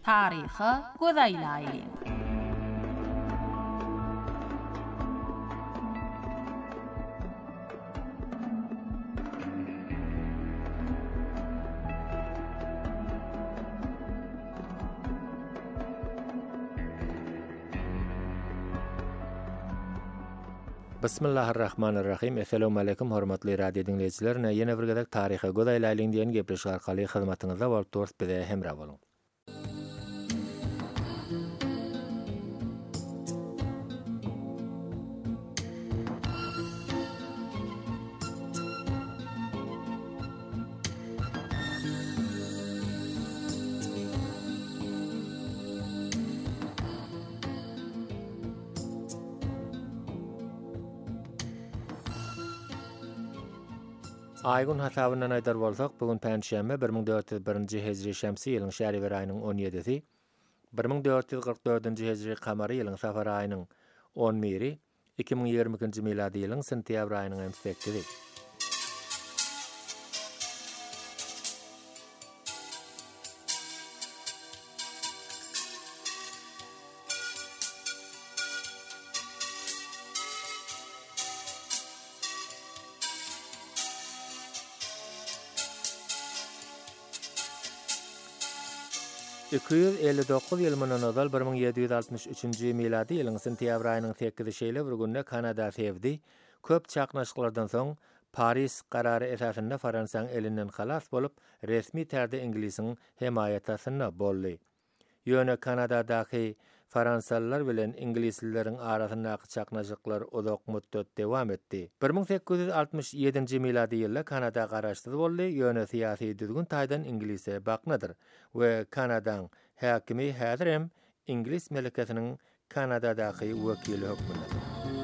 Taryhy gözaýlaýly. Bismillahirrahmanirrahim. Assalamu alaykum hormatly radio dinleyijiler. Ýene bir gezek taryhy gözaýlaýlyň diýen gepleşik arkaly hyzmatyňyzda bolup durýar bize hemra boluň. Aýgyn hasabyna aýdar bolsak, bugun Pänşembe 1401-nji hejri şämsi ýylyň şäherber aýynyň 17-si, 1444-nji hejri kamary ýylyň safar aýynyň 11-i, 2022-nji miladi ýylyň sentýabr aýynyň 8-i. Ýüzüň 59 ýylyndan azal 1763-nji miladi ýylyň sentýabr aýynyň 8-şeýle bir günde Kanada sevdi. Köp çaqnaşyklardan soň Paris karary esasynda Fransaň elinden halas bolup resmi tärde Inglisiň hemaýatyna boldy. Ýöne Kanadadaky Fransalylar bilen Inglislilerin arasyndaky çaqnaşyklar uzak müddet dewam etdi. 1867-nji miladi ýylda Kanada garaşdyr boldy. Ýöne syýasy düzgün taýdan Inglise baknadyr we Kanadaň häkimi häzir hem Inglis meleketiniň Kanadadaky wekili hökmündedir.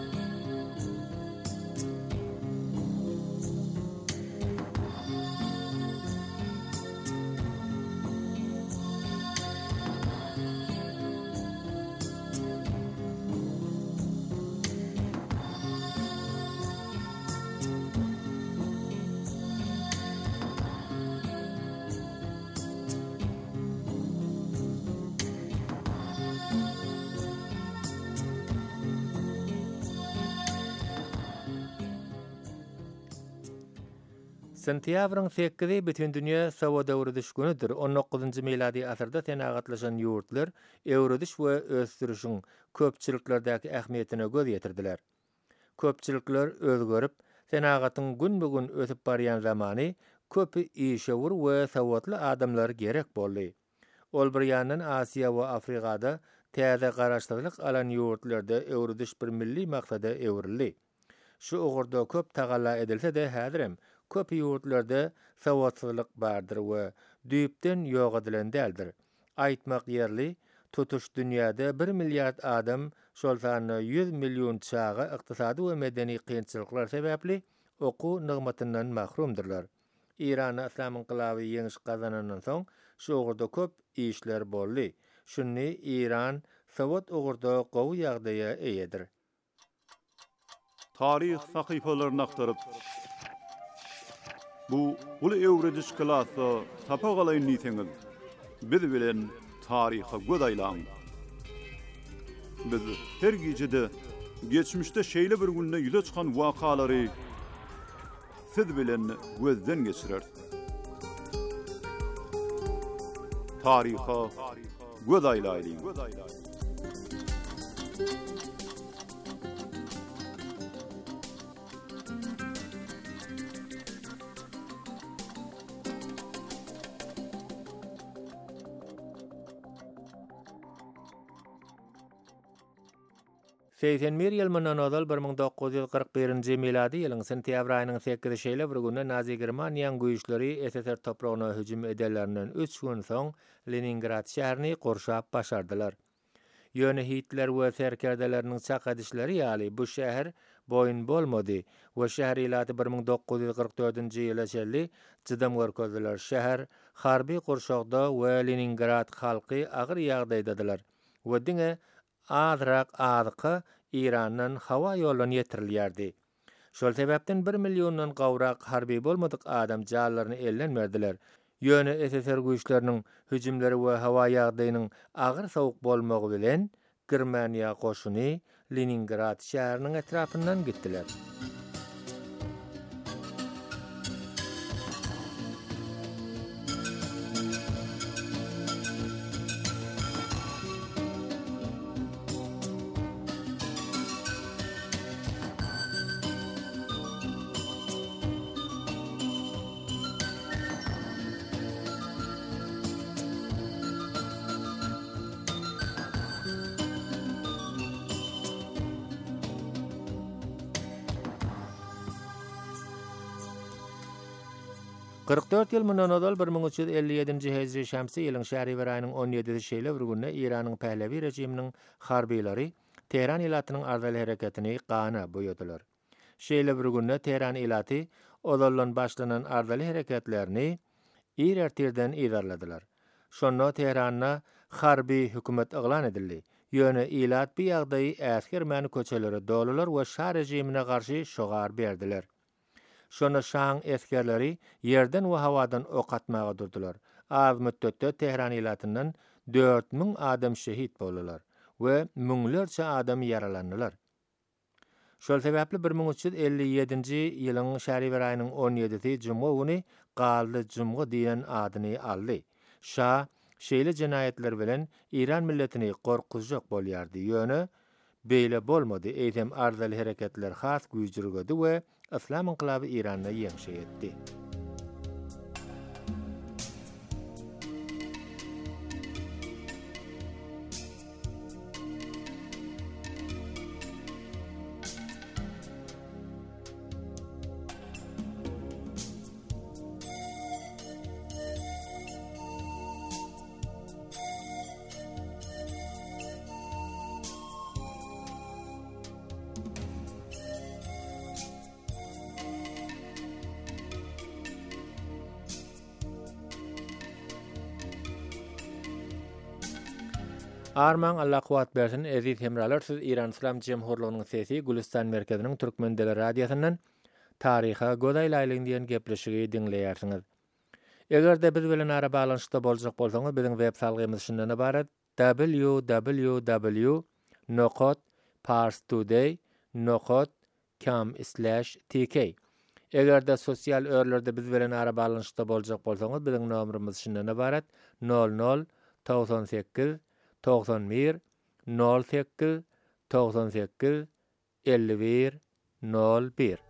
Sentýabryň 8-i bütün dünýä sowa döwrüdiş günüdir. 19-njy miladi asyrda tenagatlaşan ýurtlar ewrediş we ösdürişiň köpçiliklerdäki ähmiýetine göz ýetirdiler. Köpçilikler özgörüp, tenagatyň gün-bugün ötüp barýan zamany köpi işewur we sowatly adamlar gerek boldy. Ol bir ýandan Asiýa we Afrikada täze garaşdyrlyk alan ýurtlarda ewrediş bir milli maksada ewrildi. Şu ugurda köp tagalla edilse-de häzirem köp ýurtlarda sowatsyzlyk bardyr we düýpden ýok edilen däldir. Aýtmak ýerli, tutuş dünýäde 1 milliard adam şol sany 100 million çaga ykdysady we medeni kynçylyklar sebäpli oku nygmatyndan mahrumdyrlar. İran Islam inqilaby ýeňiş gazanandan soň şu ugurda köp işler boldy. Şunny İran sowat ugurda gowy ýagdaýa eýedir. Tarih sahypalaryny aktaryp bu ulu ewrediş klasy tapagalayyn niýetiňiz. Biz bilen taryha gözaýlaň. Biz her gijede geçmişde şeýle bir günde ýüze çykan wakalary siz bilen gözden geçirer. Taryha gözaýlaýyn. Seysen ýylyndan azal 1941-nji miladi ýylyň sentýabr aýynyň 8-şeýle bir günde Nazi Germaniýanyň güýçleri SSR topragyna hüjüm edenlerinden 3 gün soň Leningrad şäherini gorşap başardylar. Ýöne Hitler we serkerdeleriniň çaq edişleri ýaly bu şäher boyun bolmady we şäher ýylaty 1944-nji ýyla şerli jydam görkezdiler. Şäher harby gorşagda we Leningrad halky agyr ýagdaýdadylar. We diňe azrak azqı İran'dan hava yoluna yetirilýärdi. Şol sebäpden 1 milyondan gawrak harby bolmadyk adam jallaryny ellenmerdiler. Ýöne SSR güýçleriniň hüjümleri we hawa ýagdaýynyň agyr sowuk bolmagy bilen Germaniýa goşuny Leningrad şäheriniň etrapyndan gitdiler. Dört ýyl mundan odal 1357-nji hejri şämsi ýylyň şäherber aýynyň 17-si şeýle bir günde Iranyň Pählevi rejiminiň harbiýlary Tehran ýylatynyň ardaly hereketini gana boýadylar. Şeýle bir günde Tehran ýylaty odallan başlanan ardaly hereketlerini irertirden idarladylar. Şonda Tehranda harbi hökümet eglan edildi. Ýöne ýylat bir ýagdaý äsker mäni köçeleri dolular we şah rejimine garşy şogar berdiler. Şonu şahın eskerleri yerden we hawadan ok atmaga durdular. Az müddetde Tehran ýylatyndan 4000 adam şehit boldular we müňlerçe adam yaralandylar. Şol sebäpli 1357-nji ýylyň şäherber aýynyň 17-si Juma güni galdy Jumga diýen adyny aldy. Şah şeýle jenaýetler bilen İran milletini gorkuzjak bolýardy. Ýöne beýle bolmady. Eýdem ardaly hereketler has güýjürgedi we İslam inqilaby Iranda ýeňşe etdi. Arman Allah kuwat bersin eziz hemralar, siz İran İslam Cemhurluğunyň sesi Gülistan merkeziniň Türkmen dili radiosyndan taryha godaýlaýlyň diýen gepleşigi dinleýärsiňiz. Egerde biz bilen ara balanşykda boljak bolsaňyz biziň web salgymyz şundan ibaret: www.parstoday.com/tk. Egerde sosial örlerde biz bilen ara balanşykda boljak bolsaňyz biziň nomerimiz şundan ibaret: 00 98 91 08 98 51 01.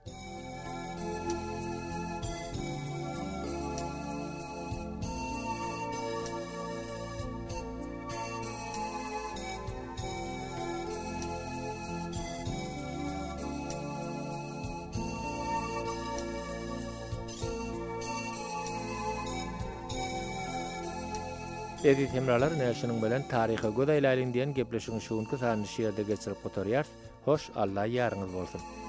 Eziz hemralar, näşiniň bilen taryha godaýlaýlyň diýen gepleşigiň şuňky sanyny şeýerde geçirip gotarýar. Hoş, Allah ýarňyz bolsun.